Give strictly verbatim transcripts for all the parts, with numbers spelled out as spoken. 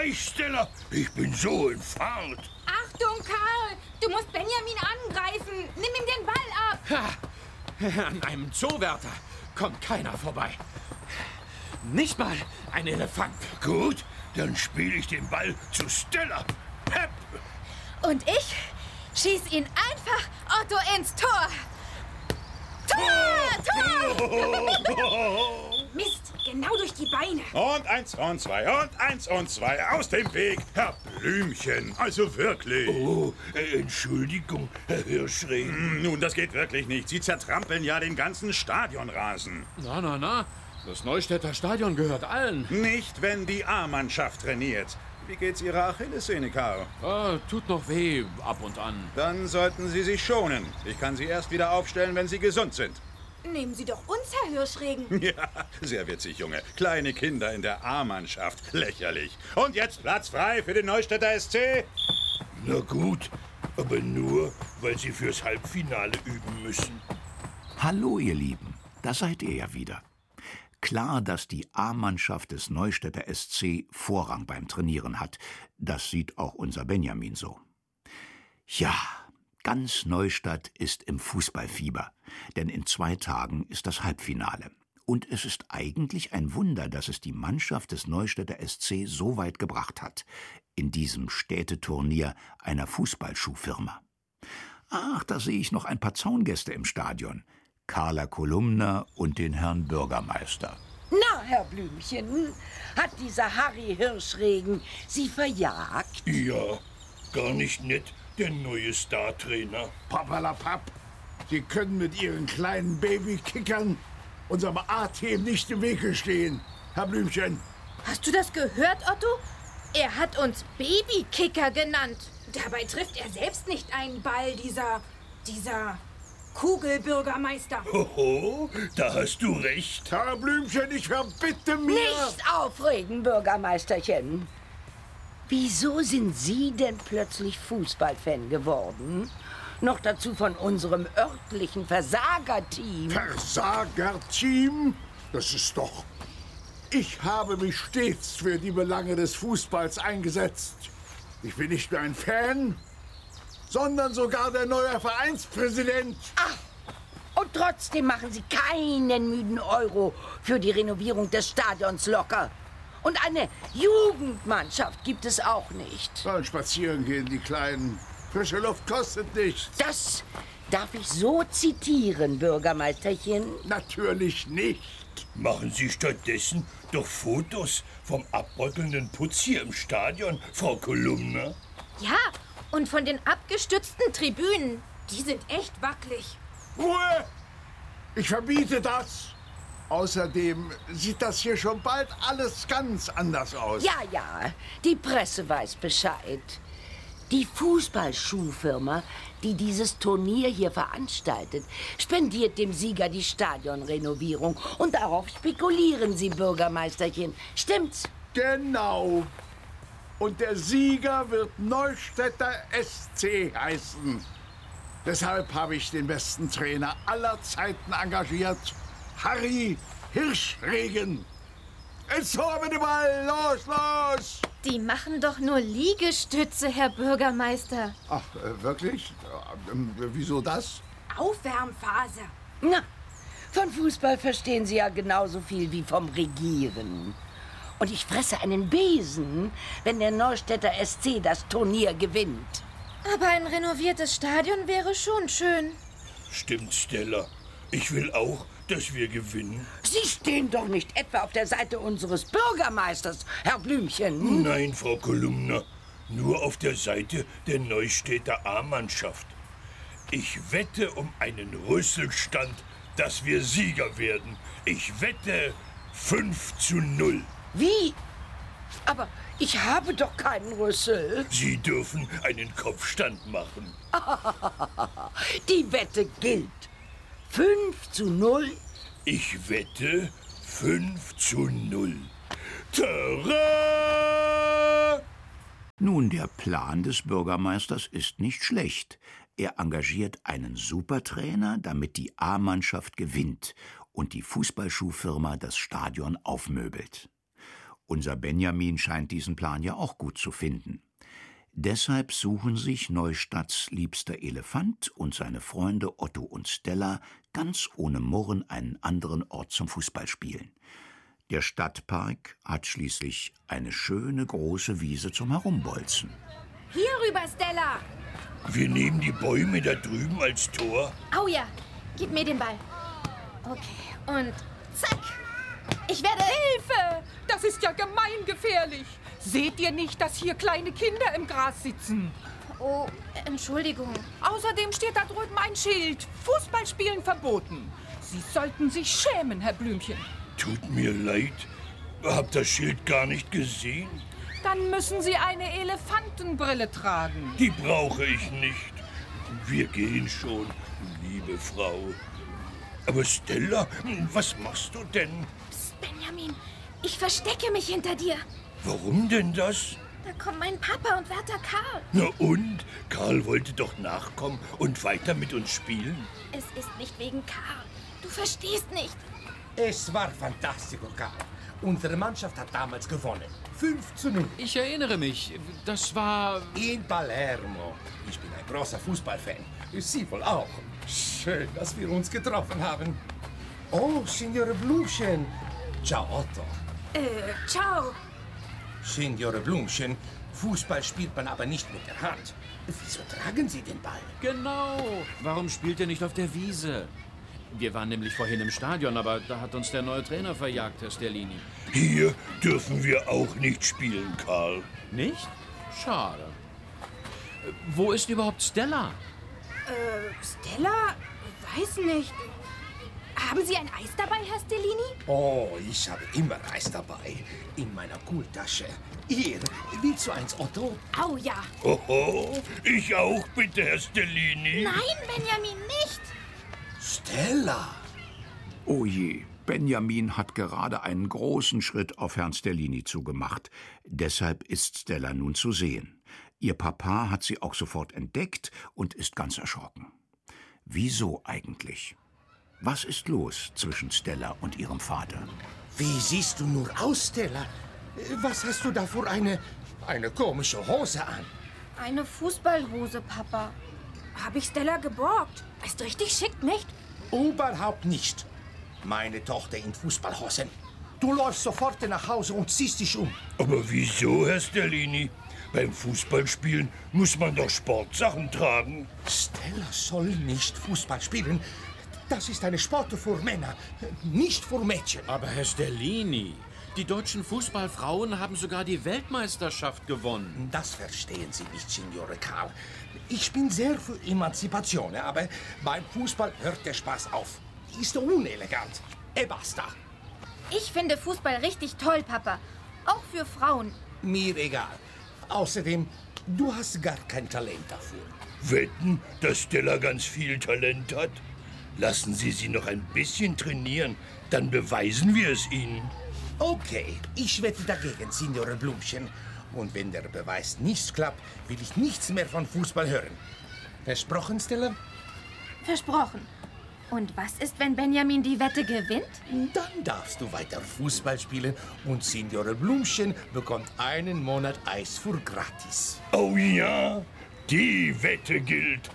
gleich, Stella. Ich bin so in Fahrt. Achtung, Karl! Du musst Benjamin angreifen. Nimm ihm den Ball ab. Ha. An einem Zoowärter kommt keiner vorbei. Nicht mal ein Elefant. Gut, dann spiele ich den Ball zu Stella. Hepp. Und ich schieß ihn einfach Otto ins Tor. Tor! Tor! Mist, genau durch die Beine. Und eins und zwei und eins und zwei. Aus dem Weg, Herr Blümchen. Also wirklich. Oh, äh, Entschuldigung, Herr Hirschregen. Hm, nun, das geht wirklich nicht. Sie zertrampeln ja den ganzen Stadionrasen. Na, na, na. Das Neustädter Stadion gehört allen. Nicht, wenn die A-Mannschaft trainiert. Wie geht's Ihrer Achillessehne, Karl? Äh, tut noch weh, ab und an. Dann sollten Sie sich schonen. Ich kann Sie erst wieder aufstellen, wenn Sie gesund sind. Nehmen Sie doch uns, Herr Hirschregen. Ja, sehr witzig, Junge. Kleine Kinder in der A-Mannschaft. Lächerlich. Und jetzt Platz frei für den Neustädter S C. Na gut, aber nur, weil Sie fürs Halbfinale üben müssen. Hallo, ihr Lieben. Da seid ihr ja wieder. Klar, dass die A-Mannschaft des Neustädter S C Vorrang beim Trainieren hat. Das sieht auch unser Benjamin so. Ja, ganz Neustadt ist im Fußballfieber. Denn in zwei Tagen ist das Halbfinale. Und es ist eigentlich ein Wunder, dass es die Mannschaft des Neustädter S C so weit gebracht hat. In diesem Städteturnier einer Fußballschuhfirma. Ach, da sehe ich noch ein paar Zaungäste im Stadion. Carla Kolumna und den Herrn Bürgermeister. Na, Herr Blümchen, hat dieser Harry Hirschregen Sie verjagt? Ja, gar nicht nett, der neue Startrainer. Papperlapapp, Sie können mit Ihren kleinen Babykickern unserem A-Team nicht im Wege stehen, Herr Blümchen. Hast du das gehört, Otto? Er hat uns Babykicker genannt. Dabei trifft er selbst nicht einen Ball, dieser... dieser... Kugelbürgermeister. Hoho, da hast du recht. Herr Blümchen, ich verbitte mir... Nicht aufregen, Bürgermeisterchen. Wieso sind Sie denn plötzlich Fußballfan geworden? Noch dazu von unserem örtlichen Versagerteam. Versagerteam? Das ist doch... Ich habe mich stets für die Belange des Fußballs eingesetzt. Ich bin nicht nur ein Fan, sondern sogar der neue Vereinspräsident. Ach, und trotzdem machen Sie keinen müden Euro für die Renovierung des Stadions locker. Und eine Jugendmannschaft gibt es auch nicht. Sollen spazieren gehen, die Kleinen. Frische Luft kostet nichts. Das darf ich so zitieren, Bürgermeisterchen? Natürlich nicht. Machen Sie stattdessen doch Fotos vom abbröckelnden Putz hier im Stadion, Frau Kolumna. Ja, und von den abgestützten Tribünen. Die sind echt wackelig. Ruhe! Ich verbiete das. Außerdem sieht das hier schon bald alles ganz anders aus. Ja, ja, die Presse weiß Bescheid. Die Fußballschuhfirma, die dieses Turnier hier veranstaltet, spendiert dem Sieger die Stadionrenovierung. Und darauf spekulieren Sie, Bürgermeisterchen. Stimmt's? Genau. Und der Sieger wird Neustädter S C heißen. Deshalb habe ich den besten Trainer aller Zeiten engagiert, Harry Hirschregen. Ins Tor mit dem Ball! Los, los! Die machen doch nur Liegestütze, Herr Bürgermeister. Ach, äh, wirklich? Äh, äh, wieso das? Aufwärmphase. Na, von Fußball verstehen Sie ja genauso viel wie vom Regieren. Und ich fresse einen Besen, wenn der Neustädter S C das Turnier gewinnt. Aber ein renoviertes Stadion wäre schon schön. Stimmt, Stella. Ich will auch, dass wir gewinnen. Sie stehen doch nicht etwa auf der Seite unseres Bürgermeisters, Herr Blümchen. Nein, Frau Kolumna. Nur auf der Seite der Neustädter A-Mannschaft. Ich wette um einen Rüsselstand, dass wir Sieger werden. Ich wette fünf zu null. Wie? Aber ich habe doch keinen Rüssel. Sie dürfen einen Kopfstand machen. Die Wette gilt. Fünf zu null? Ich wette fünf zu null. Tada! Nun, der Plan des Bürgermeisters ist nicht schlecht. Er engagiert einen Supertrainer, damit die A-Mannschaft gewinnt und die Fußballschuhfirma das Stadion aufmöbelt. Unser Benjamin scheint diesen Plan ja auch gut zu finden. Deshalb suchen sich Neustadts liebster Elefant und seine Freunde Otto und Stella ganz ohne Murren einen anderen Ort zum Fußballspielen. Der Stadtpark hat schließlich eine schöne große Wiese zum Herumbolzen. Hier rüber, Stella. Wir nehmen die Bäume da drüben als Tor. Au ja, gib mir den Ball. Okay, und zack. Ich werde... Hilfe! Das ist ja gemeingefährlich. Seht ihr nicht, dass hier kleine Kinder im Gras sitzen? Oh, Entschuldigung. Außerdem steht da drüben ein Schild. Fußballspielen verboten. Sie sollten sich schämen, Herr Blümchen. Tut mir leid. Hab das Schild gar nicht gesehen. Dann müssen Sie eine Elefantenbrille tragen. Die brauche ich nicht. Wir gehen schon, liebe Frau. Aber Stella, was machst du denn? Psst, Benjamin, ich verstecke mich hinter dir. Warum denn das? Da kommen mein Papa und Wärter Karl. Na und? Karl wollte doch nachkommen und weiter mit uns spielen. Es ist nicht wegen Karl. Du verstehst nicht. Es war fantastisch, Karl. Unsere Mannschaft hat damals gewonnen. fünf zu null. Ich erinnere mich, das war... In Palermo. Ich bin ein großer Fußballfan. Sie wohl auch. Schön, dass wir uns getroffen haben. Oh, Signore Blümchen. Ciao, Otto. Äh, ciao. Signore Blümchen, Fußball spielt man aber nicht mit der Hand. Wieso tragen Sie den Ball? Genau. Warum spielt er nicht auf der Wiese? Wir waren nämlich vorhin im Stadion, aber da hat uns der neue Trainer verjagt, Herr Sterlini. Hier dürfen wir auch nicht spielen, Karl. Nicht? Schade. Wo ist überhaupt Stella? Äh, Stella? Weiß nicht. Haben Sie ein Eis dabei, Herr Stellini? Oh, ich habe immer Eis dabei. In meiner Cooltasche. Hier, willst du eins, Otto? Au ja. Oho, ich auch bitte, Herr Stellini. Nein, Benjamin, nicht. Stella! Oh je, Benjamin hat gerade einen großen Schritt auf Herrn Stellini zugemacht. Deshalb ist Stella nun zu sehen. Ihr Papa hat sie auch sofort entdeckt und ist ganz erschrocken. Wieso eigentlich? Was ist los zwischen Stella und ihrem Vater? Wie siehst du nur aus, Stella? Was hast du da für eine, eine komische Hose an? Eine Fußballhose, Papa. Habe ich Stella geborgt. Ist richtig schick, nicht? Überhaupt nicht. Meine Tochter in Fußballhosen. Du läufst sofort nach Hause und ziehst dich um. Aber wieso, Herr Stellini? Beim Fußballspielen muss man doch Sportsachen tragen. Stella soll nicht Fußball spielen. Das ist eine Sport für Männer, nicht für Mädchen. Aber Herr Stellini, die deutschen Fußballfrauen haben sogar die Weltmeisterschaft gewonnen. Das verstehen Sie nicht, Signore Karl. Ich bin sehr für Emanzipation, aber beim Fußball hört der Spaß auf. Ist unelegant. E basta. Ich finde Fußball richtig toll, Papa. Auch für Frauen. Mir egal. Außerdem, du hast gar kein Talent dafür. Wetten, dass Stella ganz viel Talent hat? Lassen Sie sie noch ein bisschen trainieren, dann beweisen wir es ihnen. Okay, ich wette dagegen, Signore Blümchen. Und wenn der Beweis nicht klappt, will ich nichts mehr von Fußball hören. Versprochen, Stella? Versprochen. Und was ist, wenn Benjamin die Wette gewinnt? Dann darfst du weiter Fußball spielen und Signore Blümchen bekommt einen Monat Eis für gratis. Oh ja, die Wette gilt.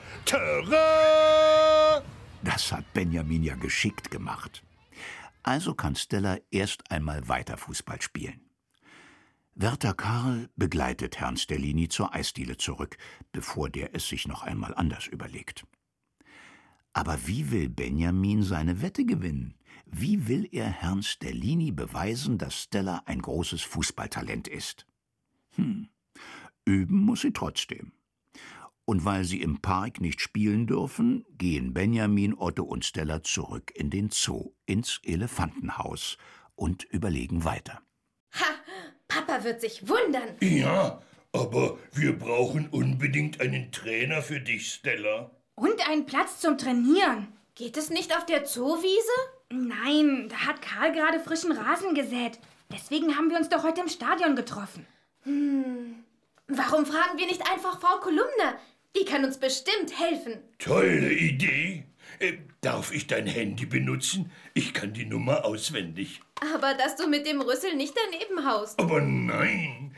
Tada! Das hat Benjamin ja geschickt gemacht. Also kann Stella erst einmal weiter Fußball spielen. Wärter Karl begleitet Herrn Stellini zur Eisdiele zurück, bevor der es sich noch einmal anders überlegt. Aber wie will Benjamin seine Wette gewinnen? Wie will er Herrn Stellini beweisen, dass Stella ein großes Fußballtalent ist? Hm, üben muss sie trotzdem. Und weil sie im Park nicht spielen dürfen, gehen Benjamin, Otto und Stella zurück in den Zoo, ins Elefantenhaus und überlegen weiter. Ha! Papa wird sich wundern. Ja, aber wir brauchen unbedingt einen Trainer für dich, Stella. Und einen Platz zum Trainieren. Geht es nicht auf der Zoowiese? Nein, da hat Karl gerade frischen Rasen gesät. Deswegen haben wir uns doch heute im Stadion getroffen. Hm, warum fragen wir nicht einfach Frau Kolumna? Die kann uns bestimmt helfen. Tolle Idee. Äh, darf ich dein Handy benutzen? Ich kann die Nummer auswendig. Aber dass du mit dem Rüssel nicht daneben haust. Aber nein.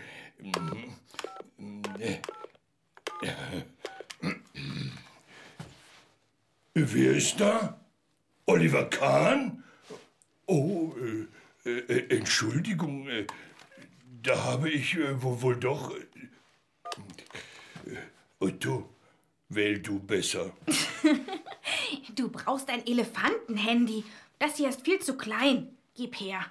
Wer ist da? Oliver Kahn? Oh, äh, äh, Entschuldigung, äh, da habe ich äh, wohl doch... Äh, Otto, wähl du besser. Du brauchst ein Elefantenhandy. Das hier ist viel zu klein. Gib her.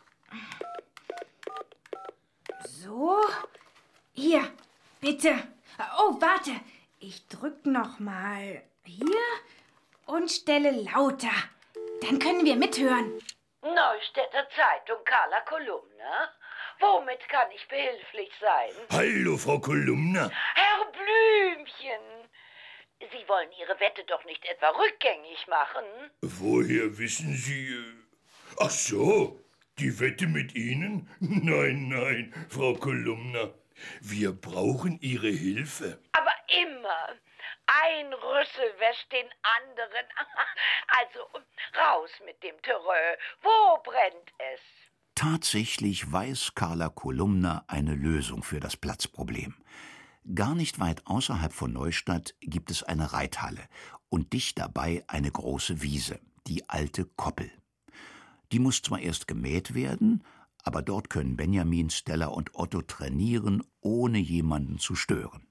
So. Hier, bitte. Oh, warte. Ich drück noch mal hier und stelle lauter. Dann können wir mithören. Neustädter Zeitung, Carla Kolumna. Womit kann ich behilflich sein? Hallo, Frau Kolumna. Herr Blümchen, Sie wollen Ihre Wette doch nicht etwa rückgängig machen? Woher wissen Sie... Äh... Ach so, die Wette mit Ihnen? Nein, nein, Frau Kolumna. Wir brauchen Ihre Hilfe. Aber immer. Ein Rüssel wäscht den anderen. Also, raus mit dem Terreur. Wo brennt es? Tatsächlich weiß Carla Kolumna eine Lösung für das Platzproblem. Gar nicht weit außerhalb von Neustadt gibt es eine Reithalle und dicht dabei eine große Wiese, die alte Koppel. Die muss zwar erst gemäht werden, aber dort können Benjamin, Stella und Otto trainieren, ohne jemanden zu stören.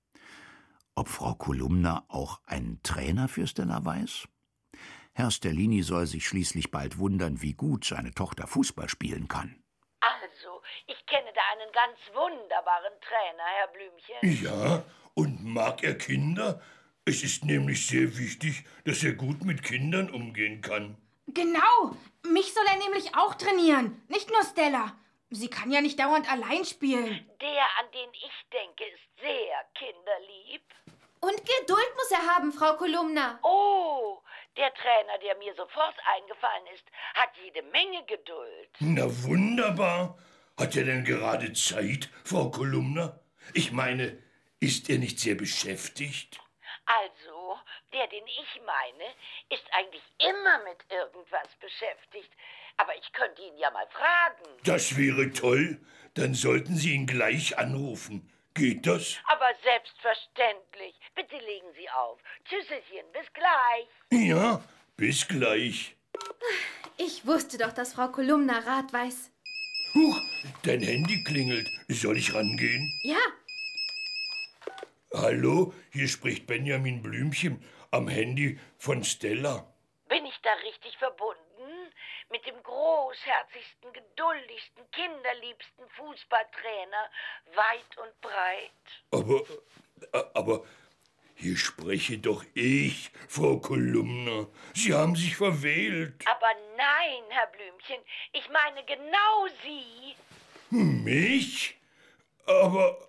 Ob Frau Kolumna auch einen Trainer für Stella weiß? Herr Stellini soll sich schließlich bald wundern, wie gut seine Tochter Fußball spielen kann. Also, ich kenne da einen ganz wunderbaren Trainer, Herr Blümchen. Ja, und mag er Kinder? Es ist nämlich sehr wichtig, dass er gut mit Kindern umgehen kann. Genau, mich soll er nämlich auch trainieren, nicht nur Stella. Sie kann ja nicht dauernd allein spielen. Der, an den ich denke, ist sehr kinderlieb. Und Geduld muss er haben, Frau Kolumna. Oh, der Trainer, der mir sofort eingefallen ist, hat jede Menge Geduld. Na wunderbar. Hat er denn gerade Zeit, Frau Kolumna? Ich meine, ist er nicht sehr beschäftigt? Also, der, den ich meine, ist eigentlich immer mit irgendwas beschäftigt. Aber ich könnte ihn ja mal fragen. Das wäre toll. Dann sollten Sie ihn gleich anrufen. Geht das? Aber selbstverständlich. Bitte legen Sie auf. Tschüsschen, bis gleich. Ja, bis gleich. Ich wusste doch, dass Frau Kolumna Rat weiß. Huch, dein Handy klingelt. Soll ich rangehen? Ja. Hallo, hier spricht Benjamin Blümchen am Handy von Stella. Bin ich da richtig verbunden? Mit dem großherzigsten, geduldigsten, kinderliebsten Fußballtrainer, weit und breit. Aber, aber, hier spreche doch ich, Frau Kolumna. Sie haben sich verwählt. Aber nein, Herr Blümchen, ich meine genau Sie. Mich? Aber,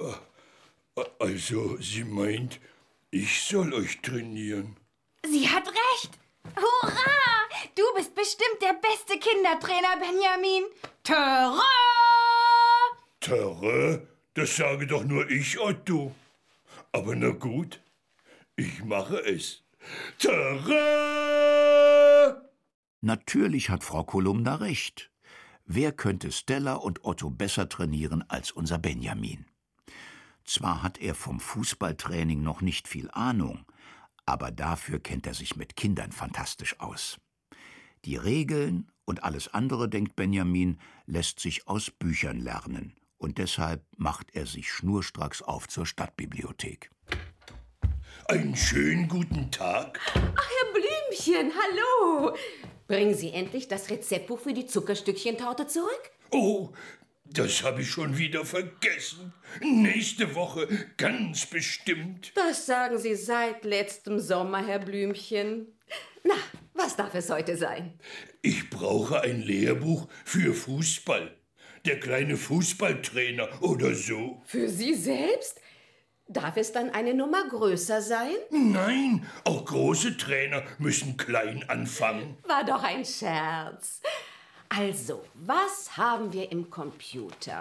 also, sie meint, ich soll euch trainieren. Sie hat recht. Hurra! Du bist bestimmt der beste Kindertrainer, Benjamin. Terreur! Terreur? Das sage doch nur ich, Otto. Aber na gut, ich mache es. Terreur! Natürlich hat Frau Kolumna recht. Wer könnte Stella und Otto besser trainieren als unser Benjamin? Zwar hat er vom Fußballtraining noch nicht viel Ahnung, aber dafür kennt er sich mit Kindern fantastisch aus. Die Regeln und alles andere, denkt Benjamin, lässt sich aus Büchern lernen. Und deshalb macht er sich schnurstracks auf zur Stadtbibliothek. Einen schönen guten Tag. Ach, Herr Blümchen, hallo. Bringen Sie endlich das Rezeptbuch für die Zuckerstückchentorte zurück? Oh, das habe ich schon wieder vergessen. Nächste Woche ganz bestimmt. Das sagen Sie seit letztem Sommer, Herr Blümchen. Na, was darf es heute sein? Ich brauche ein Lehrbuch für Fußball. Der kleine Fußballtrainer oder so. Für Sie selbst? Darf es dann eine Nummer größer sein? Nein, auch große Trainer müssen klein anfangen. War doch ein Scherz. Also, was haben wir im Computer?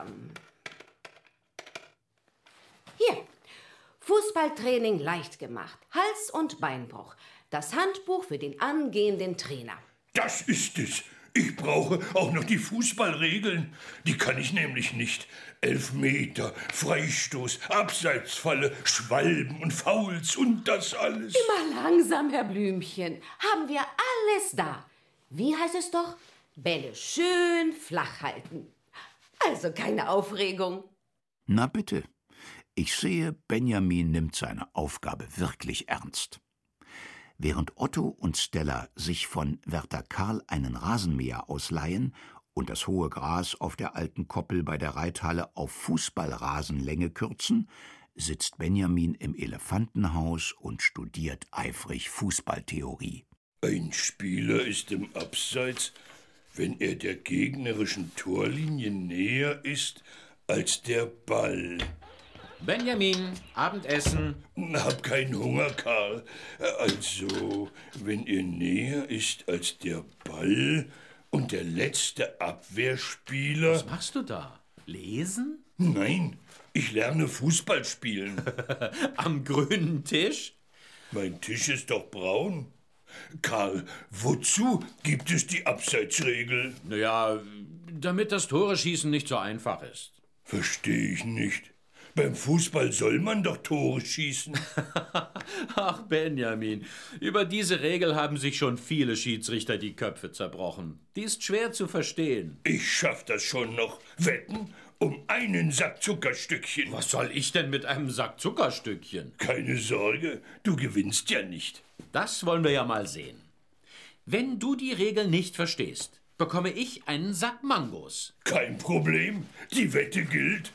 Hier, Fußballtraining leicht gemacht, Hals- und Beinbruch, Das Handbuch für den angehenden Trainer. Das ist es. Ich brauche auch noch die Fußballregeln. Die kann ich nämlich nicht. Elfmeter, Freistoß, Abseitsfalle, Schwalben und Fouls und das alles. Immer langsam, Herr Blümchen. Haben wir alles da. Wie heißt es doch? Bälle schön flach halten. Also keine Aufregung. Na bitte. Ich sehe, Benjamin nimmt seine Aufgabe wirklich ernst. Während Otto und Stella sich von Wärter Karl einen Rasenmäher ausleihen und das hohe Gras auf der alten Koppel bei der Reithalle auf Fußballrasenlänge kürzen, sitzt Benjamin im Elefantenhaus und studiert eifrig Fußballtheorie. Ein Spieler ist im Abseits, wenn er der gegnerischen Torlinie näher ist als der Ball. Benjamin, Abendessen. Hab keinen Hunger, Karl. Also, wenn er näher ist als der Ball und der letzte Abwehrspieler... Was machst du da? Lesen? Nein, ich lerne Fußball spielen. Am grünen Tisch? Mein Tisch ist doch braun. Karl, wozu gibt es die Abseitsregel? Naja, damit das Tore-Schießen nicht so einfach ist. Verstehe ich nicht. Beim Fußball soll man doch Tore schießen. Ach, Benjamin, über diese Regel haben sich schon viele Schiedsrichter die Köpfe zerbrochen. Die ist schwer zu verstehen. Ich schaff das schon noch. Wetten um einen Sack Zuckerstückchen. Was soll ich denn mit einem Sack Zuckerstückchen? Keine Sorge, du gewinnst ja nicht. Das wollen wir ja mal sehen. Wenn du die Regel nicht verstehst, bekomme ich einen Sack Mangos. Kein Problem, die Wette gilt.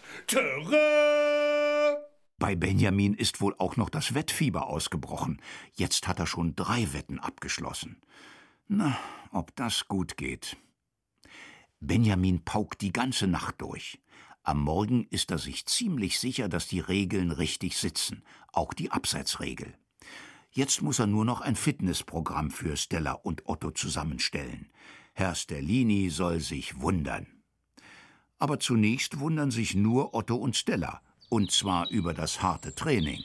Tada! Bei Benjamin ist wohl auch noch das Wettfieber ausgebrochen. Jetzt hat er schon drei Wetten abgeschlossen. Na, ob das gut geht. Benjamin paukt die ganze Nacht durch. Am Morgen ist er sich ziemlich sicher, dass die Regeln richtig sitzen, auch die Abseitsregel. Jetzt muss er nur noch ein Fitnessprogramm für Stella und Otto zusammenstellen. Herr Stellini soll sich wundern. Aber zunächst wundern sich nur Otto und Stella, und zwar über das harte Training.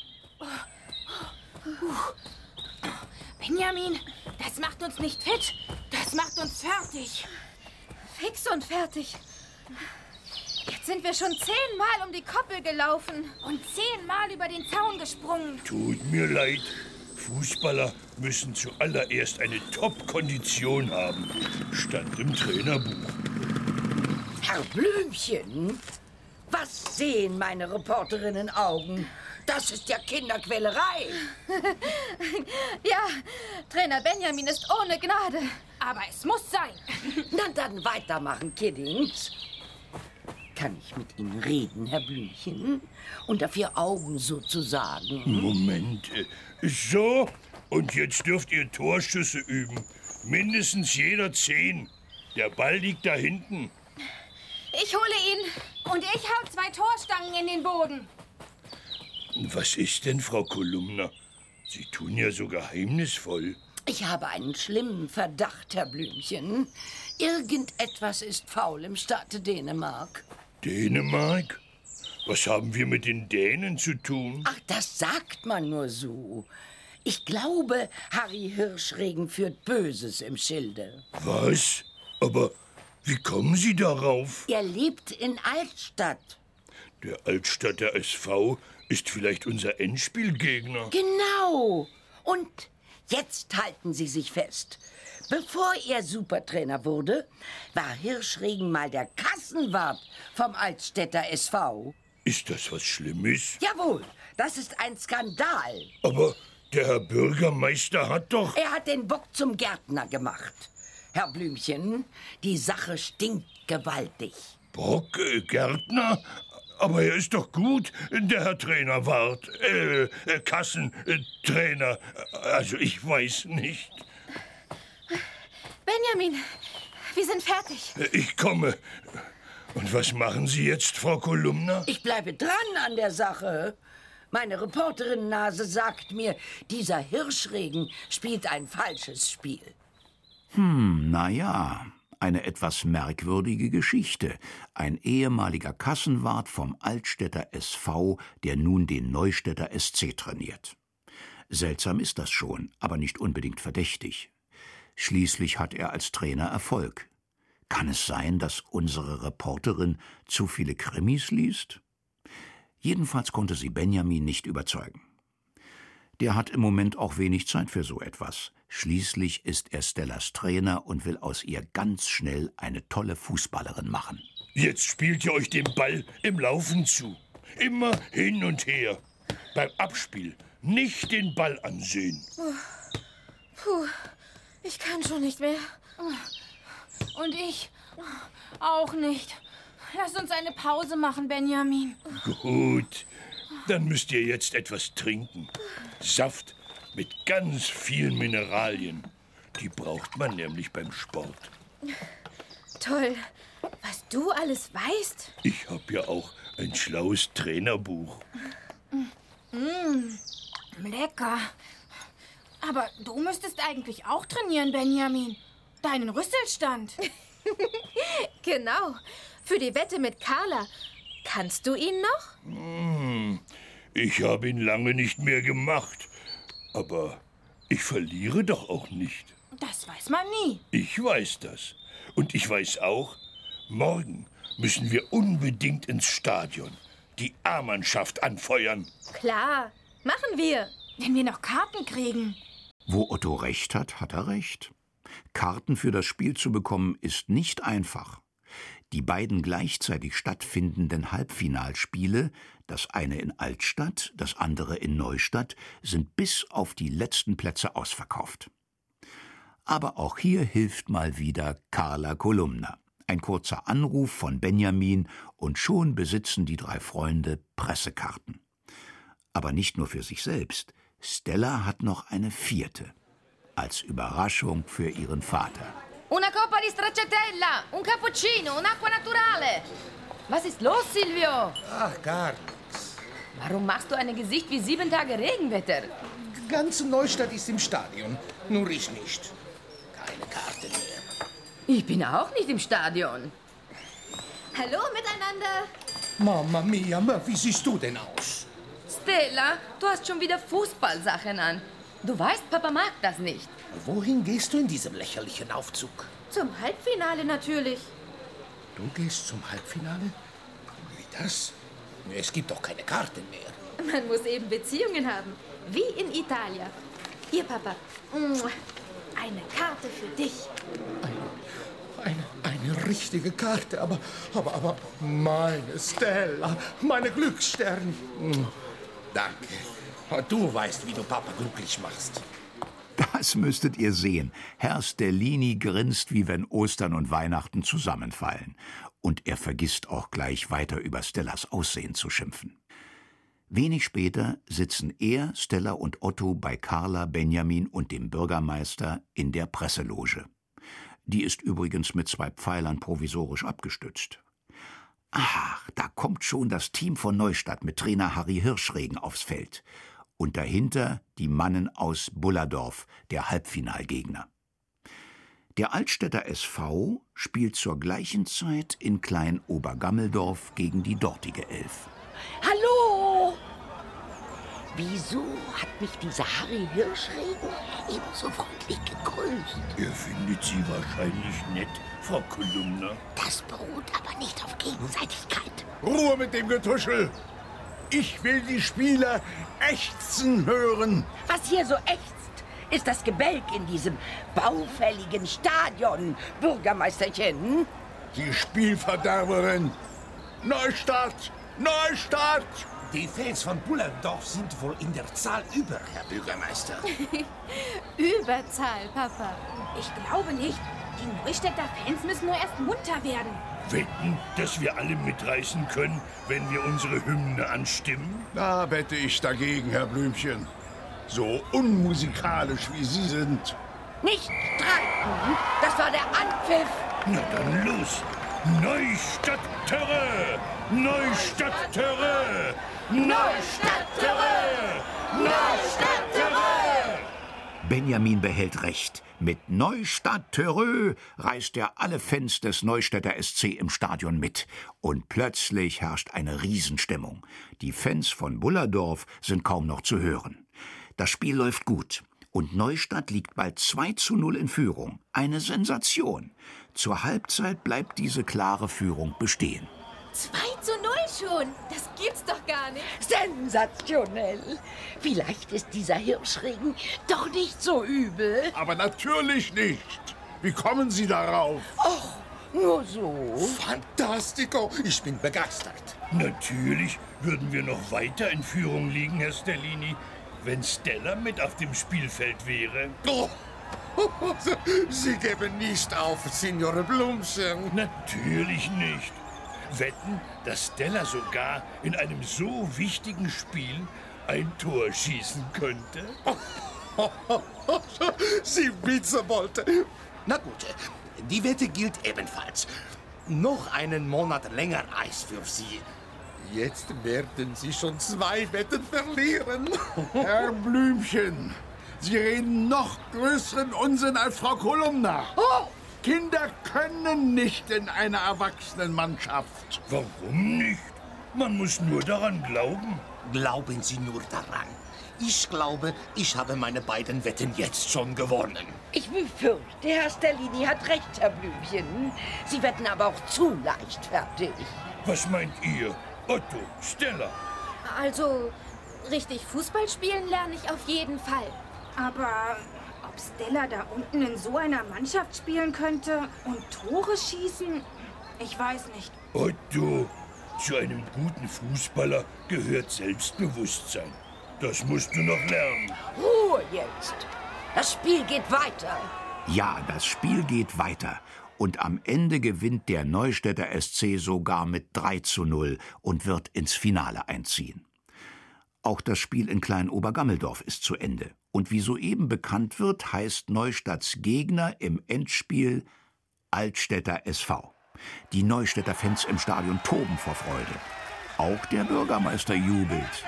Benjamin, das macht uns nicht fit, das macht uns fertig. Fix und fertig. Jetzt sind wir schon zehnmal um die Koppel gelaufen. Und zehnmal über den Zaun gesprungen. Tut mir leid. Fußballer müssen zuallererst eine Top-Kondition haben. Stand im Trainerbuch. Herr Blümchen, was sehen meine Reporterinnen-Augen? Das ist ja Kinderquälerei. Ja, Trainer Benjamin ist ohne Gnade. Aber es muss sein. Na dann weitermachen, Kiddings. Kann ich mit Ihnen reden, Herr Blümchen? Unter vier Augen sozusagen. Moment. So, und jetzt dürft ihr Torschüsse üben. Mindestens jeder zehn. Der Ball liegt da hinten. Ich hole ihn. Und ich hau zwei Torstangen in den Boden. Was ist denn, Frau Kolumna? Sie tun ja so geheimnisvoll. Ich habe einen schlimmen Verdacht, Herr Blümchen. Irgendetwas ist faul im Staate Dänemark. Dänemark? Was haben wir mit den Dänen zu tun? Ach, das sagt man nur so. Ich glaube, Harry Hirschregen führt Böses im Schilde. Was? Aber wie kommen Sie darauf? Er lebt in Altstadt. Der Altstadter S V ist vielleicht unser Endspielgegner. Genau. Und jetzt halten Sie sich fest. Bevor er Supertrainer wurde, war Hirschregen mal der Kassenwart vom Altstädter S V. Ist das was Schlimmes? Jawohl, das ist ein Skandal. Aber der Herr Bürgermeister hat doch... Er hat den Bock zum Gärtner gemacht. Herr Blümchen, die Sache stinkt gewaltig. Bock, äh, Gärtner? Aber er ist doch gut, der Herr Trainer Wart. Äh, äh Kassentrainer. Äh, also ich weiß nicht. Benjamin, wir sind fertig. Äh, ich komme. Und was machen Sie jetzt, Frau Kolumna? Ich bleibe dran an der Sache. Meine Reporterinnennase sagt mir, dieser Hirschregen spielt ein falsches Spiel. Hm, na ja, eine etwas merkwürdige Geschichte. Ein ehemaliger Kassenwart vom Altstädter S V, der nun den Neustädter S C trainiert. Seltsam ist das schon, aber nicht unbedingt verdächtig. Schließlich hat er als Trainer Erfolg. Kann es sein, dass unsere Reporterin zu viele Krimis liest? Jedenfalls konnte sie Benjamin nicht überzeugen. Der hat im Moment auch wenig Zeit für so etwas. Schließlich ist er Stellas Trainer und will aus ihr ganz schnell eine tolle Fußballerin machen. Jetzt spielt ihr euch den Ball im Laufen zu. Immer hin und her. Beim Abspiel nicht den Ball ansehen. Puh, ich kann schon nicht mehr. Und ich auch nicht. Lass uns eine Pause machen, Benjamin. Gut, dann müsst ihr jetzt etwas trinken. Saft mit ganz vielen Mineralien. Die braucht man nämlich beim Sport. Toll. Was du alles weißt? Ich habe ja auch ein schlaues Trainerbuch. Mm, lecker. Aber du müsstest eigentlich auch trainieren, Benjamin. Deinen Rüsselstand. Genau. Für die Wette mit Carla. Kannst du ihn noch? Hm, ich habe ihn lange nicht mehr gemacht. Aber ich verliere doch auch nicht. Das weiß man nie. Ich weiß das. Und ich weiß auch, morgen müssen wir unbedingt ins Stadion. Die A-Mannschaft anfeuern. Klar, machen wir. Wenn wir noch Karten kriegen. Wo Otto recht hat, hat er recht. Karten für das Spiel zu bekommen, ist nicht einfach. Die beiden gleichzeitig stattfindenden Halbfinalspiele, das eine in Altstadt, das andere in Neustadt, sind bis auf die letzten Plätze ausverkauft. Aber auch hier hilft mal wieder Carla Kolumna. Ein kurzer Anruf von Benjamin und schon besitzen die drei Freunde Pressekarten. Aber nicht nur für sich selbst. Stella hat noch eine vierte. Als Überraschung für ihren Vater. Una coppa di stracciatella, un cappuccino, un'acqua naturale. Was ist los, Silvio? Ach, gar nichts. Warum machst du ein Gesicht wie sieben Tage Regenwetter? Ganz Neustadt ist im Stadion, nur ich nicht. Keine Karte mehr. Ich bin auch nicht im Stadion. Hallo miteinander. Mamma mia, ma wie siehst du denn aus? Stella, du hast schon wieder Fußballsachen an. Du weißt, Papa mag das nicht. Wohin gehst du in diesem lächerlichen Aufzug? Zum Halbfinale natürlich. Du gehst zum Halbfinale? Wie das? Es gibt doch keine Karten mehr. Man muss eben Beziehungen haben. Wie in Italien. Hier, Papa. Eine Karte für dich. Eine, eine richtige Karte, aber, aber, aber meine Stella, meine Glücksstern. Danke. Du weißt, wie du Papa glücklich machst. Das müsstet ihr sehen. Herr Stellini grinst, wie wenn Ostern und Weihnachten zusammenfallen. Und er vergisst auch gleich weiter über Stellas Aussehen zu schimpfen. Wenig später sitzen er, Stella und Otto bei Carla, Benjamin und dem Bürgermeister in der Presseloge. Die ist übrigens mit zwei Pfeilern provisorisch abgestützt. Ach, da kommt schon das Team von Neustadt mit Trainer Harry Hirschregen aufs Feld. Und dahinter die Mannen aus Bullardorf, der Halbfinalgegner. Der Altstädter S V spielt zur gleichen Zeit in Klein-Obergammeldorf gegen die dortige Elf. Hallo! Wieso hat mich dieser Harry Hirschregen ebenso freundlich gegrüßt? Er findet Sie wahrscheinlich nett, Frau Kolumna. Das beruht aber nicht auf Gegenseitigkeit. Ruhe mit dem Getuschel! Ich will die Spieler ächzen hören. Was hier so ächzt, ist das Gebälk in diesem baufälligen Stadion, Bürgermeisterchen. Die Spielverderberin. Neustadt! Neustadt! Die Fans von Bullardorf sind wohl in der Zahl über, Herr Bürgermeister. Überzahl, Papa. Ich glaube nicht. Die Neustädter Fans müssen nur erst munter werden. Wetten, dass wir alle mitreißen können, wenn wir unsere Hymne anstimmen? Da wette ich dagegen, Herr Blümchen. So unmusikalisch wie Sie sind. Nicht streiten! Das war der Anpfiff! Na dann los! Neustadt-Terre! Neustadt-Terre! Neustadt-Terre! Neustadt-Terre! Benjamin behält recht. Mit Neustadt-Terre reißt er alle Fans des Neustädter S C im Stadion mit. Und plötzlich herrscht eine Riesenstimmung. Die Fans von Bullardorf sind kaum noch zu hören. Das Spiel läuft gut. Und Neustadt liegt bald zwei zu null in Führung. Eine Sensation. Zur Halbzeit bleibt diese klare Führung bestehen. zwei zu null schon? Das gibt's doch gar nicht. Sensationell. Vielleicht ist dieser Hirschregen doch nicht so übel. Aber natürlich nicht. Wie kommen Sie darauf? Och, nur so. Fantastico, ich bin begeistert. Natürlich würden wir noch weiter in Führung liegen, Herr Stellini, wenn Stella mit auf dem Spielfeld wäre. Oh. Sie geben nicht auf, Signore Blümchen. Natürlich nicht. Wetten, dass Stella sogar in einem so wichtigen Spiel ein Tor schießen könnte? Sie Witzebold. Na gut, die Wette gilt ebenfalls. Noch einen Monat länger Eis für Sie. Jetzt werden Sie schon zwei Wetten verlieren. Herr Blümchen, Sie reden noch größeren Unsinn als Frau Kolumna. Oh. Kinder können nicht in einer Erwachsenenmannschaft. Warum nicht? Man muss nur daran glauben. Glauben Sie nur daran. Ich glaube, ich habe meine beiden Wetten jetzt schon gewonnen. Ich befürchte, Herr Stellini hat recht, Herr Blümchen. Sie wetten aber auch zu leichtfertig. Was meint ihr? Otto, Stella? Also, richtig Fußball spielen lerne ich auf jeden Fall. Aber ob Stella da unten in so einer Mannschaft spielen könnte und Tore schießen? Ich weiß nicht. Otto, zu einem guten Fußballer gehört Selbstbewusstsein. Das musst du noch lernen. Ruhe jetzt. Das Spiel geht weiter. Ja, das Spiel geht weiter. Und am Ende gewinnt der Neustädter S C sogar mit drei zu null und wird ins Finale einziehen. Auch das Spiel in Klein-Obergammeldorf ist zu Ende. Und wie soeben bekannt wird, heißt Neustadts Gegner im Endspiel Altstädter S V. Die Neustädter Fans im Stadion toben vor Freude. Auch der Bürgermeister jubelt.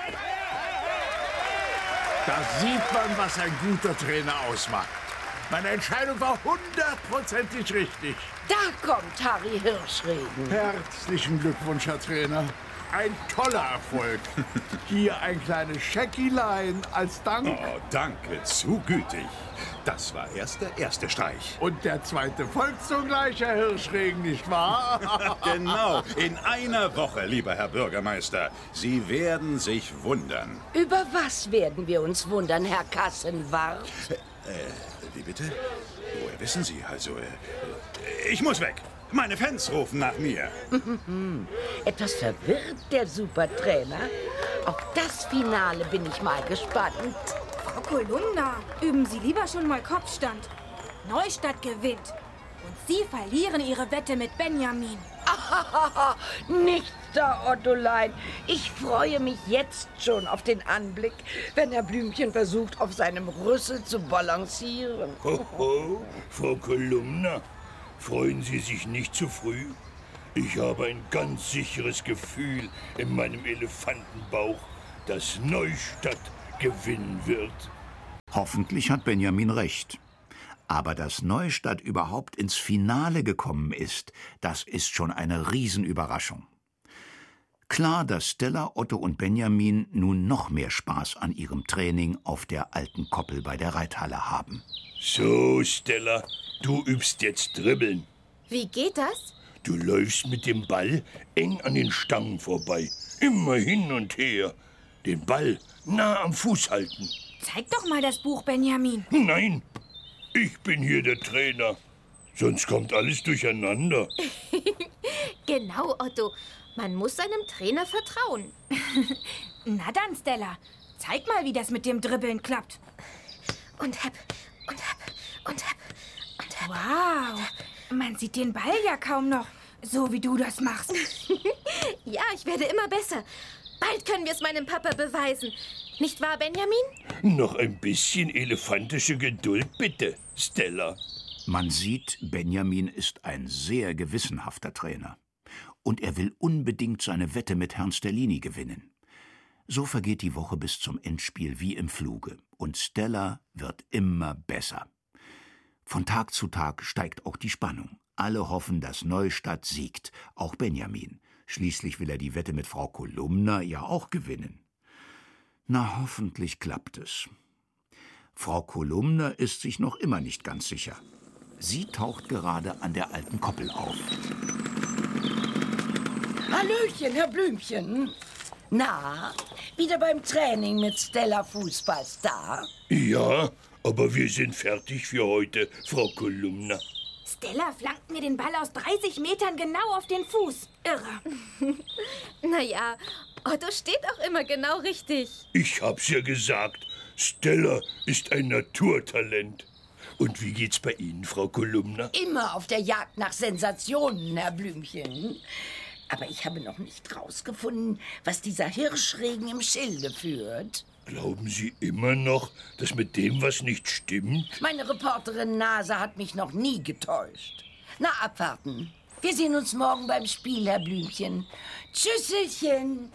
Da sieht man, was ein guter Trainer ausmacht. Meine Entscheidung war hundertprozentig richtig. Da kommt Harry Hirschregen. Herzlichen Glückwunsch, Herr Trainer. Ein toller Erfolg. Hier ein kleines Scheckilein als Dank. Oh, danke, zu gütig. Das war erst der erste Streich. Und der zweite folgt sogleich, Herr Hirschregen, nicht wahr? Genau, in einer Woche, lieber Herr Bürgermeister. Sie werden sich wundern. Über was werden wir uns wundern, Herr Kassenwart? Äh, wie bitte? Woher wissen Sie? Also, äh, ich muss weg. Meine Fans rufen nach mir. Etwas verwirrt, der Supertrainer. Auf das Finale bin ich mal gespannt. Frau Kolumna, üben Sie lieber schon mal Kopfstand. Neustadt gewinnt. Und Sie verlieren Ihre Wette mit Benjamin. Nichts da, Ottolein. Ich freue mich jetzt schon auf den Anblick, wenn Herr Blümchen versucht, auf seinem Rüssel zu balancieren. Hoho, Frau Kolumna, freuen Sie sich nicht zu früh. Ich habe ein ganz sicheres Gefühl in meinem Elefantenbauch, dass Neustadt gewinnen wird. Hoffentlich hat Benjamin recht. Aber dass Neustadt überhaupt ins Finale gekommen ist, das ist schon eine Riesenüberraschung. Klar, dass Stella, Otto und Benjamin nun noch mehr Spaß an ihrem Training auf der alten Koppel bei der Reithalle haben. So, Stella, du übst jetzt Dribbeln. Wie geht das? Du läufst mit dem Ball eng an den Stangen vorbei. Immer hin und her. Den Ball nah am Fuß halten. Zeig doch mal das Buch, Benjamin. Nein, ich bin hier der Trainer. Sonst kommt alles durcheinander. Genau, Otto. Man muss seinem Trainer vertrauen. Na dann, Stella. Zeig mal, wie das mit dem Dribbeln klappt. Und hepp, und hepp, und hepp, und hepp. Wow. Man sieht den Ball ja kaum noch, so wie du das machst. Ja, ich werde immer besser. Bald können wir es meinem Papa beweisen. Nicht wahr, Benjamin? Noch ein bisschen elefantische Geduld, bitte, Stella. Man sieht, Benjamin ist ein sehr gewissenhafter Trainer. Und er will unbedingt seine Wette mit Herrn Stellini gewinnen. So vergeht die Woche bis zum Endspiel wie im Fluge. Und Stella wird immer besser. Von Tag zu Tag steigt auch die Spannung. Alle hoffen, dass Neustadt siegt, auch Benjamin. Schließlich will er die Wette mit Frau Kolumna ja auch gewinnen. Na, hoffentlich klappt es. Frau Kolumna ist sich noch immer nicht ganz sicher. Sie taucht gerade an der alten Koppel auf. Hallöchen, Herr Blümchen. Na, wieder beim Training mit Stella Fußballstar? Ja, aber wir sind fertig für heute, Frau Kolumna. Stella flankt mir den Ball aus dreißig Metern genau auf den Fuß. Irre. Naja, Otto steht auch immer genau richtig. Ich hab's ja gesagt, Stella ist ein Naturtalent. Und wie geht's bei Ihnen, Frau Kolumna? Immer auf der Jagd nach Sensationen, Herr Blümchen. Aber ich habe noch nicht rausgefunden, was dieser Hirschregen im Schilde führt. Glauben Sie immer noch, dass mit dem was nicht stimmt? Meine Reporterin Nase hat mich noch nie getäuscht. Na, abwarten. Wir sehen uns morgen beim Spiel, Herr Blümchen. Tschüsselchen.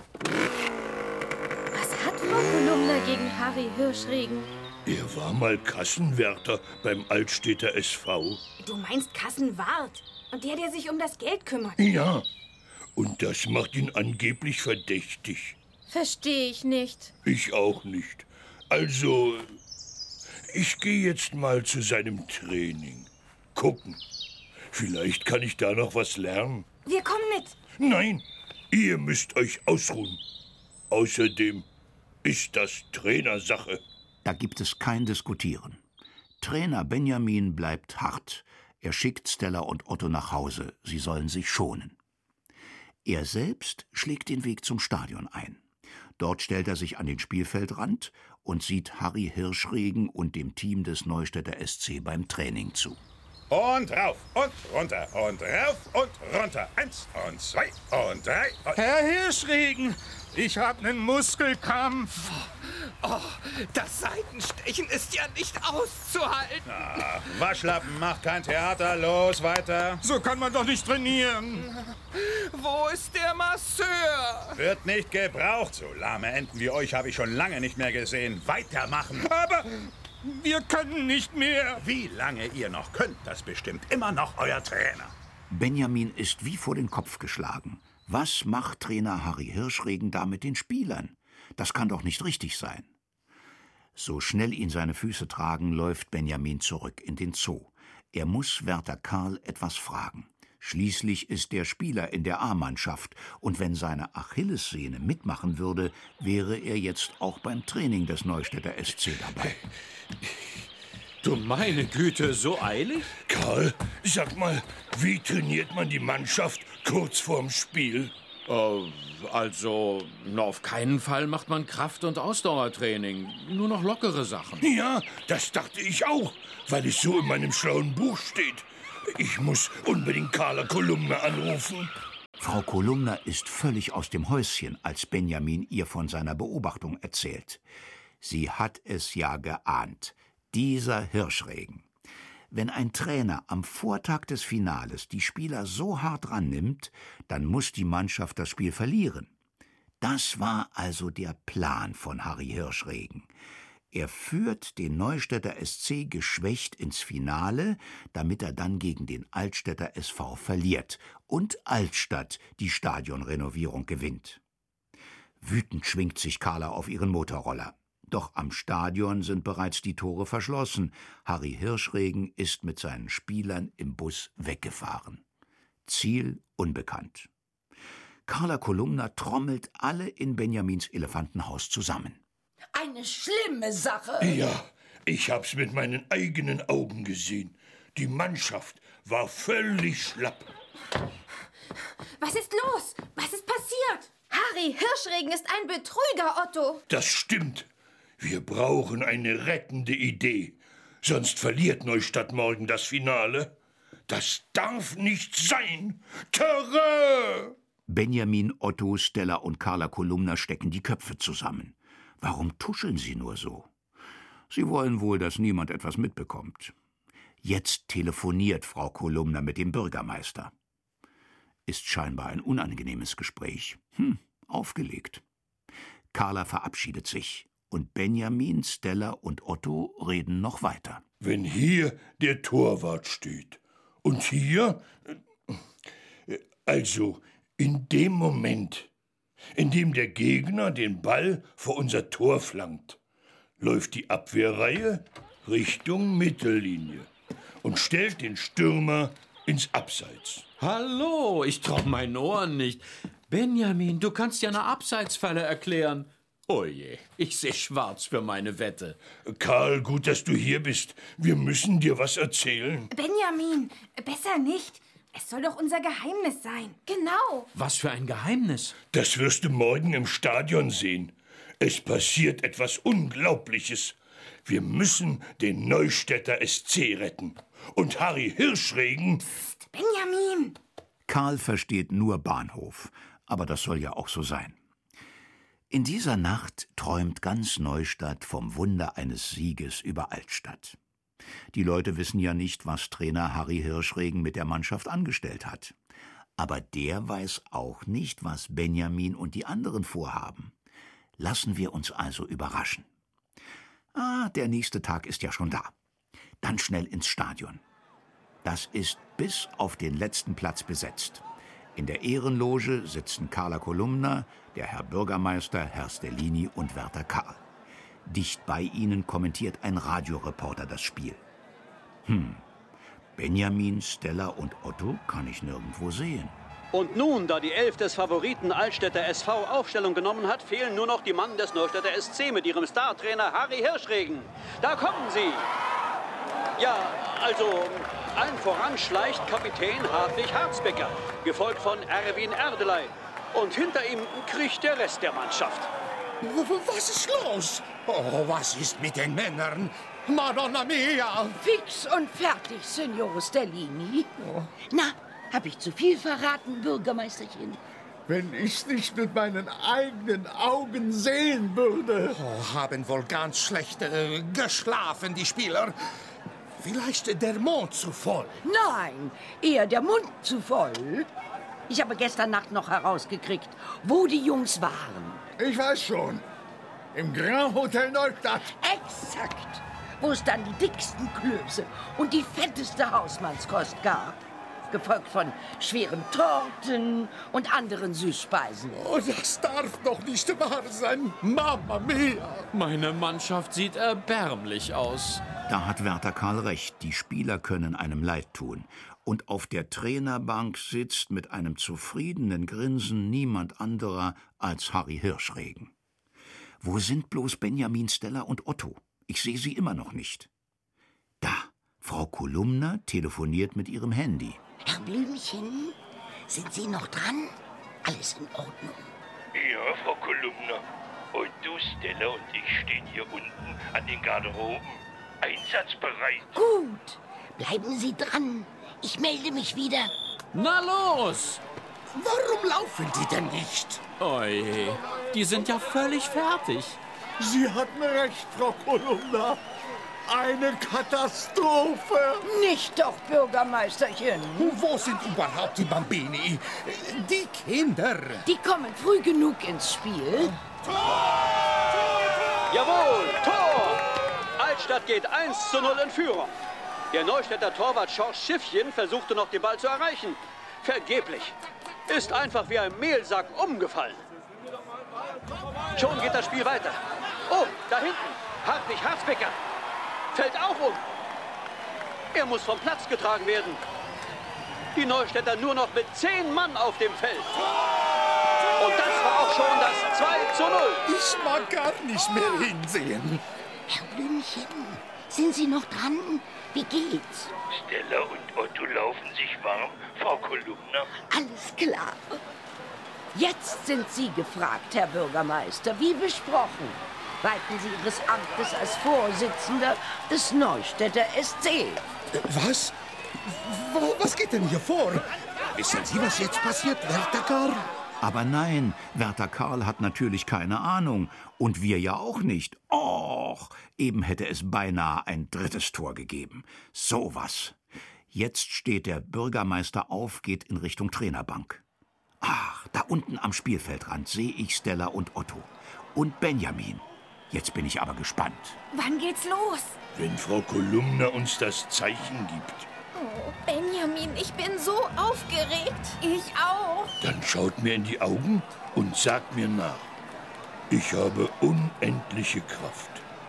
Was hat Frau Kolumna gegen Harry Hirschregen? Er war mal Kassenwärter beim Altstädter S V. Du meinst Kassenwart? Und der, der sich um das Geld kümmert? Ja. Und das macht ihn angeblich verdächtig. Verstehe ich nicht. Ich auch nicht. Also, ich gehe jetzt mal zu seinem Training. Gucken. Vielleicht kann ich da noch was lernen. Wir kommen mit. Nein, ihr müsst euch ausruhen. Außerdem ist das Trainersache. Da gibt es kein Diskutieren. Trainer Benjamin bleibt hart. Er schickt Stella und Otto nach Hause. Sie sollen sich schonen. Er selbst schlägt den Weg zum Stadion ein. Dort stellt er sich an den Spielfeldrand und sieht Harry Hirschregen und dem Team des Neustädter S C beim Training zu. Und rauf und runter und rauf und runter. Eins und zwei und drei. Und Herr Hirschregen, ich habe einen Muskelkrampf. Oh, das Seitenstechen ist ja nicht auszuhalten. Na, Waschlappen, macht kein Theater. Los, weiter. So kann man doch nicht trainieren. Wo ist der Masseur? Wird nicht gebraucht. So lahme Enten wie euch habe ich schon lange nicht mehr gesehen. Weitermachen. Aber wir können nicht mehr. Wie lange ihr noch könnt, das bestimmt immer noch euer Trainer. Benjamin ist wie vor den Kopf geschlagen. Was macht Trainer Harry Hirschregen da mit den Spielern? Das kann doch nicht richtig sein. So schnell ihn seine Füße tragen, läuft Benjamin zurück in den Zoo. Er muss Wärter Karl etwas fragen. Schließlich ist der Spieler in der A-Mannschaft, und wenn seine Achillessehne mitmachen würde, wäre er jetzt auch beim Training des Neustädter S C dabei. Du meine Güte, so eilig? Karl, sag mal, wie trainiert man die Mannschaft kurz vorm Spiel? Uh, also, na, auf keinen Fall macht man Kraft- und Ausdauertraining. Nur noch lockere Sachen. Ja, das dachte ich auch, weil es so in meinem schlauen Buch steht. Ich muss unbedingt Carla Kolumna anrufen. Frau Kolumna ist völlig aus dem Häuschen, als Benjamin ihr von seiner Beobachtung erzählt. Sie hat es ja geahnt. Dieser Hirschregen. Wenn ein Trainer am Vortag des Finales die Spieler so hart rannimmt, dann muss die Mannschaft das Spiel verlieren. Das war also der Plan von Harry Hirschregen. Er führt den Neustädter S C geschwächt ins Finale, damit er dann gegen den Altstädter S V verliert und Altstadt die Stadionrenovierung gewinnt. Wütend schwingt sich Carla auf ihren Motorroller. Doch am Stadion sind bereits die Tore verschlossen. Harry Hirschregen ist mit seinen Spielern im Bus weggefahren. Ziel unbekannt. Carla Kolumna trommelt alle in Benjamins Elefantenhaus zusammen. Eine schlimme Sache. Ja, ich hab's mit meinen eigenen Augen gesehen. Die Mannschaft war völlig schlapp. Was ist los? Was ist passiert? Harry Hirschregen ist ein Betrüger, Otto. Das stimmt. Wir brauchen eine rettende Idee. Sonst verliert Neustadt morgen das Finale. Das darf nicht sein. Terror! Benjamin, Otto, Stella und Carla Kolumna stecken die Köpfe zusammen. Warum tuscheln sie nur so? Sie wollen wohl, dass niemand etwas mitbekommt. Jetzt telefoniert Frau Kolumna mit dem Bürgermeister. Ist scheinbar ein unangenehmes Gespräch. Hm, aufgelegt. Carla verabschiedet sich. Und Benjamin, Stella und Otto reden noch weiter. Wenn hier der Torwart steht und hier, also in dem Moment, in dem der Gegner den Ball vor unser Tor flankt, läuft die Abwehrreihe Richtung Mittellinie und stellt den Stürmer ins Abseits. Hallo, ich trau meinen Ohren nicht. Benjamin, du kannst ja eine Abseitsfalle erklären. Oh je, ich sehe schwarz für meine Wette. Karl, gut, dass du hier bist. Wir müssen dir was erzählen. Benjamin, besser nicht. Es soll doch unser Geheimnis sein. Genau. Was für ein Geheimnis? Das wirst du morgen im Stadion sehen. Es passiert etwas Unglaubliches. Wir müssen den Neustädter S C retten. Und Harry Hirschregen... Psst, Benjamin! Karl versteht nur Bahnhof, aber das soll ja auch so sein. In dieser Nacht träumt ganz Neustadt vom Wunder eines Sieges über Altstadt. Die Leute wissen ja nicht, was Trainer Harry Hirschregen mit der Mannschaft angestellt hat. Aber der weiß auch nicht, was Benjamin und die anderen vorhaben. Lassen wir uns also überraschen. Ah, der nächste Tag ist ja schon da. Dann schnell ins Stadion. Das ist bis auf den letzten Platz besetzt. In der Ehrenloge sitzen Carla Kolumna, der Herr Bürgermeister, Herr Stellini und Werther Karl. Dicht bei ihnen kommentiert ein Radioreporter das Spiel. Hm, Benjamin, Stella und Otto kann ich nirgendwo sehen. Und nun, da die Elf des Favoriten Altstädter S V Aufstellung genommen hat, fehlen nur noch die Mannen des Neustädter S C mit ihrem Startrainer Harry Hirschregen. Da kommen sie. Ja, also allen voran schleicht Kapitän Hartwig Harzbecker, gefolgt von Erwin Erdeley. Und hinter ihm kriecht der Rest der Mannschaft. Was ist los? Oh, was ist mit den Männern? Madonna mia! Fix und fertig, Signor Stellini. Oh. Na, hab ich zu viel verraten, Bürgermeisterchen? Wenn ich's nicht mit meinen eigenen Augen sehen würde. Oh, haben wohl ganz schlecht äh, geschlafen, die Spieler. Vielleicht der Mond zu voll. Nein, eher der Mund zu voll. Ich habe gestern Nacht noch herausgekriegt, wo die Jungs waren. Ich weiß schon. Im Grand Hotel Neustadt. Exakt. Wo es dann die dicksten Klöße und die fetteste Hausmannskost gab. Gefolgt von schweren Torten und anderen Süßspeisen. Oh, das darf doch nicht wahr sein. Mamma mia. Meine Mannschaft sieht erbärmlich aus. Da hat Werther Karl recht. Die Spieler können einem leid tun. Und auf der Trainerbank sitzt mit einem zufriedenen Grinsen niemand anderer als Harry Hirschregen. Wo sind bloß Benjamin, Stella und Otto? Ich sehe sie immer noch nicht. Da, Frau Kolumna telefoniert mit ihrem Handy. Herr Blümchen, sind Sie noch dran? Alles in Ordnung? Ja, Frau Kolumna. Und du, Stella und ich stehen hier unten an den Garderoben. Einsatzbereit. Gut. Bleiben Sie dran. Ich melde mich wieder. Na los! Warum laufen die denn nicht? Oje, die sind ja völlig fertig. Sie hatten recht, Frau Kolumna. Eine Katastrophe. Nicht doch, Bürgermeisterchen. Wo sind überhaupt die Bambini? Die Kinder. Die kommen früh genug ins Spiel. Tor! Jawohl, Tor! Altstadt geht eins zu null in Führung. Der Neustädter Torwart Schorsch Schiffchen versuchte noch den Ball zu erreichen. Vergeblich. Ist einfach wie ein Mehlsack umgefallen. Schon geht das Spiel weiter. Oh, da hinten. Hartwig Harzbecker. Fällt auch um. Er muss vom Platz getragen werden. Die Neustädter nur noch mit zehn Mann auf dem Feld. Und das war auch schon das zwei zu null. Ich mag gar nicht mehr hinsehen. Herr Blümchen, sind Sie noch dran? Wie geht's? Stella und Otto laufen sich warm, Frau Kolumna. Alles klar. Jetzt sind Sie gefragt, Herr Bürgermeister, wie besprochen. Walten Sie Ihres Amtes als Vorsitzender des Neustädter S C. Was? Was geht denn hier vor? Wissen Sie, was jetzt passiert, Werther Karl? Aber nein, Werther Karl hat natürlich keine Ahnung. Und wir ja auch nicht. Och, eben hätte es beinahe ein drittes Tor gegeben. So was. Jetzt steht der Bürgermeister auf, geht in Richtung Trainerbank. Ach, da unten am Spielfeldrand sehe ich Stella und Otto. Und Benjamin. Jetzt bin ich aber gespannt. Wann geht's los? Wenn Frau Kolumna uns das Zeichen gibt. Oh, Benjamin, ich bin so aufgeregt. Ich auch. Dann schaut mir in die Augen und sagt mir nach. Ich habe unendliche Kraft.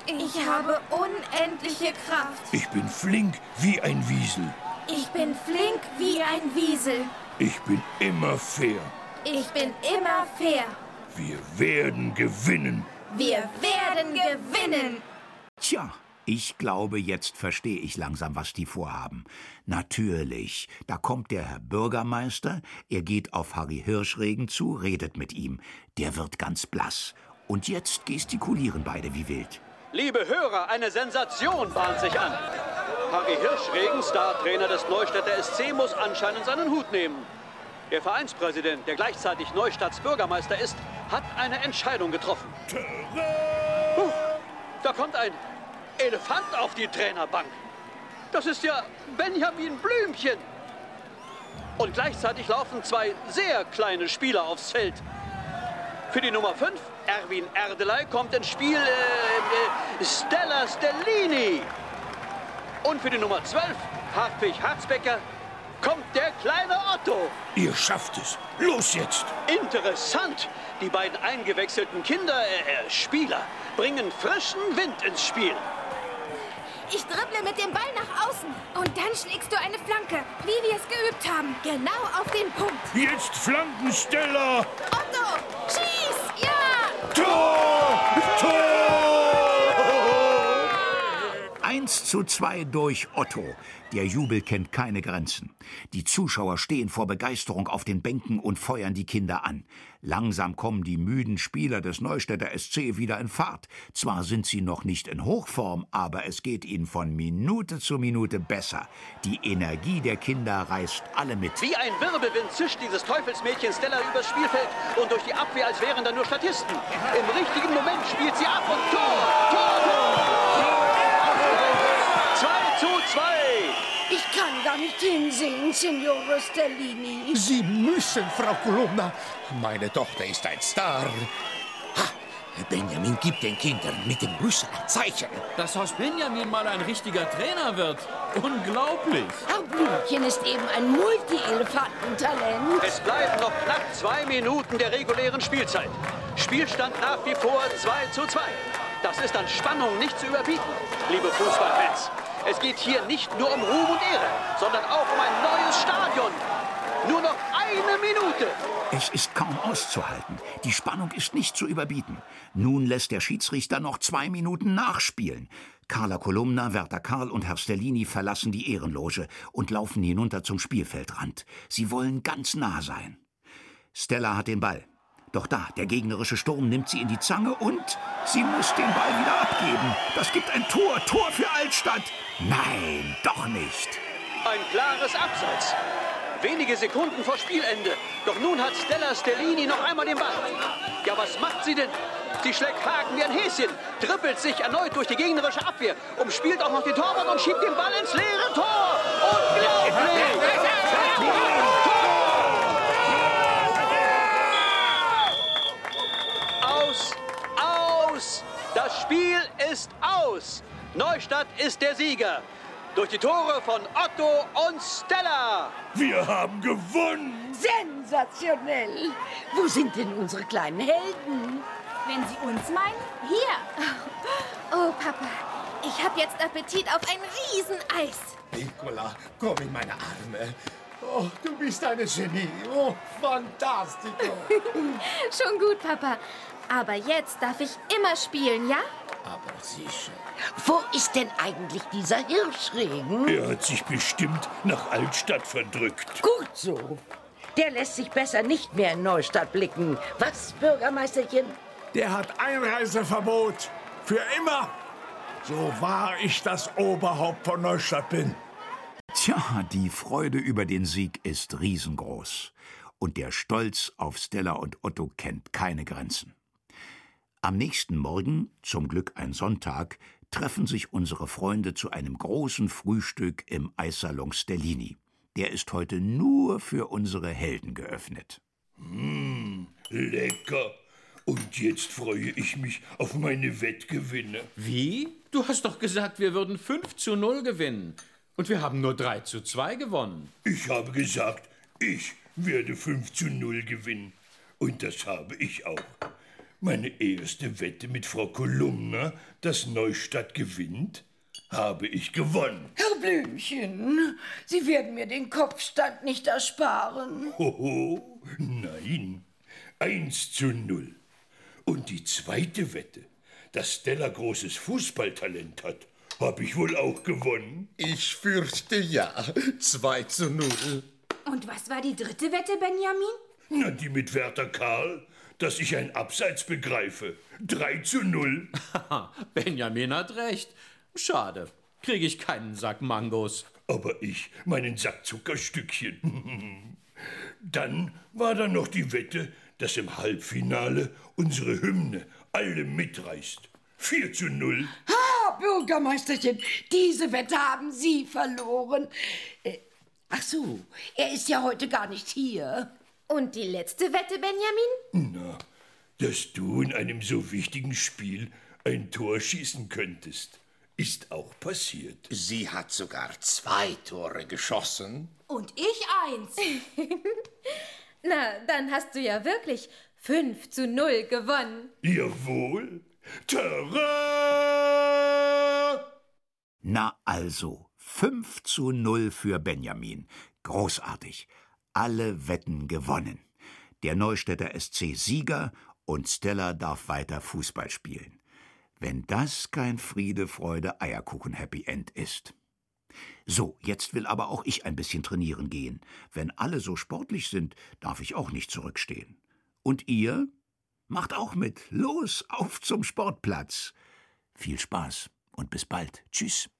Ich habe unendliche Kraft. Ich bin flink wie ein Wiesel. Ich bin flink wie ein Wiesel. Ich bin immer fair. Ich bin immer fair. Wir werden gewinnen. Wir werden gewinnen. Tja, ich glaube, jetzt verstehe ich langsam, was die vorhaben. Natürlich, da kommt der Herr Bürgermeister, er geht auf Harry Hirschregen zu, redet mit ihm. Der wird ganz blass. Und jetzt gestikulieren beide wie wild. Liebe Hörer, eine Sensation bahnt sich an. Harry Hirschregen, Startrainer des Neustädter S C, muss anscheinend seinen Hut nehmen. Der Vereinspräsident, der gleichzeitig Neustadts Bürgermeister ist, hat eine Entscheidung getroffen. Huh, da kommt ein Elefant auf die Trainerbank. Das ist ja Benjamin Blümchen. Und gleichzeitig laufen zwei sehr kleine Spieler aufs Feld. Für die Nummer fünf, Erwin Erdeley, kommt ins Spiel äh, äh, Stella Stellini. Und für die Nummer zwölf, Hartwig Harzbecker, kommt der kleine Otto. Ihr schafft es. Los jetzt. Interessant. Die beiden eingewechselten Kinder, äh, Spieler, bringen frischen Wind ins Spiel. Ich dribble mit dem Ball nach außen. Und dann schlägst du eine Flanke, wie wir es geübt haben. Genau auf den Punkt. Jetzt flanken, Stella. Otto, schieß! Ja! Tor! Tor! Eins zu zwei durch Otto. Der Jubel kennt keine Grenzen. Die Zuschauer stehen vor Begeisterung auf den Bänken und feuern die Kinder an. Langsam kommen die müden Spieler des Neustädter S C wieder in Fahrt. Zwar sind sie noch nicht in Hochform, aber es geht ihnen von Minute zu Minute besser. Die Energie der Kinder reißt alle mit. Wie ein Wirbelwind zischt dieses Teufelsmädchen Stella übers Spielfeld und durch die Abwehr, als wären da nur Statisten. Im richtigen Moment spielt sie ab und Tor! Tor! Tor! zwei zu zwei! Ich kann gar nicht hinsehen, Signore Stellini. Sie müssen, Frau Kolumna. Meine Tochter ist ein Star. Ha, Benjamin gibt den Kindern mit dem Rüssel ein Zeichen. Dass aus Benjamin mal ein richtiger Trainer wird. Unglaublich. Herr Blümchen ist eben ein Multi-Elefantentalent. Es bleiben noch knapp zwei Minuten der regulären Spielzeit. Spielstand nach wie vor zwei zu zwei. Das ist an Spannung nicht zu überbieten, liebe Fußballfans. Es geht hier nicht nur um Ruhm und Ehre, sondern auch um ein neues Stadion. Nur noch eine Minute. Es ist kaum auszuhalten. Die Spannung ist nicht zu überbieten. Nun lässt der Schiedsrichter noch zwei Minuten nachspielen. Carla Kolumna, Werther Karl und Herr Stellini verlassen die Ehrenloge und laufen hinunter zum Spielfeldrand. Sie wollen ganz nah sein. Stella hat den Ball. Doch da, der gegnerische Sturm nimmt sie in die Zange und sie muss den Ball wieder abgeben. Das gibt ein Tor, Tor für Altstadt. Nein, doch nicht. Ein klares Abseits. Wenige Sekunden vor Spielende. Doch nun hat Stella Stellini noch einmal den Ball. Ja, was macht sie denn? Sie schlägt Haken wie ein Häschen, trippelt sich erneut durch die gegnerische Abwehr, umspielt auch noch den Torwart und schiebt den Ball ins leere Tor. Unglaublich! Aus, aus! Das Spiel ist aus! Neustadt ist der Sieger. Durch die Tore von Otto und Stella. Wir haben gewonnen. Sensationell. Wo sind denn unsere kleinen Helden? Wenn Sie uns meinen, hier. Oh, Papa, ich habe jetzt Appetit auf ein Rieseneis. Nicola, komm in meine Arme. Oh, du bist eine Genie. Oh, fantastico. Schon gut, Papa. Aber jetzt darf ich immer spielen, ja? Aber sicher. Wo ist denn eigentlich dieser Hirschregen? Er hat sich bestimmt nach Altstadt verdrückt. Gut so. Der lässt sich besser nicht mehr in Neustadt blicken. Was, Bürgermeisterchen? Der hat Einreiseverbot. Für immer. So wahr ich das Oberhaupt von Neustadt bin. Tja, die Freude über den Sieg ist riesengroß. Und der Stolz auf Stella und Otto kennt keine Grenzen. Am nächsten Morgen, zum Glück ein Sonntag, treffen sich unsere Freunde zu einem großen Frühstück im Eissalon Stellini. Der ist heute nur für unsere Helden geöffnet. Mmh, lecker. Und jetzt freue ich mich auf meine Wettgewinne. Wie? Du hast doch gesagt, wir würden fünf zu null gewinnen. Und wir haben nur drei zu zwei gewonnen. Ich habe gesagt, ich werde fünf zu null gewinnen. Und das habe ich auch. Meine erste Wette mit Frau Kolumna, dass Neustadt gewinnt, habe ich gewonnen. Herr Blümchen, Sie werden mir den Kopfstand nicht ersparen. Hoho, nein. Eins zu null. Und die zweite Wette, dass Stella großes Fußballtalent hat, habe ich wohl auch gewonnen. Ich fürchte ja. Zwei zu null. Und was war die dritte Wette, Benjamin? Na, die mit Werther Karl, dass ich ein Abseits begreife. Drei zu null. Benjamin hat recht. Schade, kriege ich keinen Sack Mangos. Aber ich meinen Sack Zuckerstückchen. Dann war da noch die Wette, dass im Halbfinale unsere Hymne alle mitreißt. Vier zu null. Ha, Bürgermeisterchen, diese Wette haben Sie verloren. Äh, ach so, er ist ja heute gar nicht hier. Und die letzte Wette, Benjamin? Na, dass du in einem so wichtigen Spiel ein Tor schießen könntest, ist auch passiert. Sie hat sogar zwei Tore geschossen. Und ich eins. Na, dann hast du ja wirklich fünf zu null gewonnen. Jawohl. Tada! Na also, fünf zu null für Benjamin. Großartig. Alle Wetten gewonnen. Der Neustädter S C Sieger und Stella darf weiter Fußball spielen. Wenn das kein Friede, Freude, Eierkuchen-Happy End ist. So, jetzt will aber auch ich ein bisschen trainieren gehen. Wenn alle so sportlich sind, darf ich auch nicht zurückstehen. Und ihr? Macht auch mit. Los, auf zum Sportplatz. Viel Spaß und bis bald. Tschüss.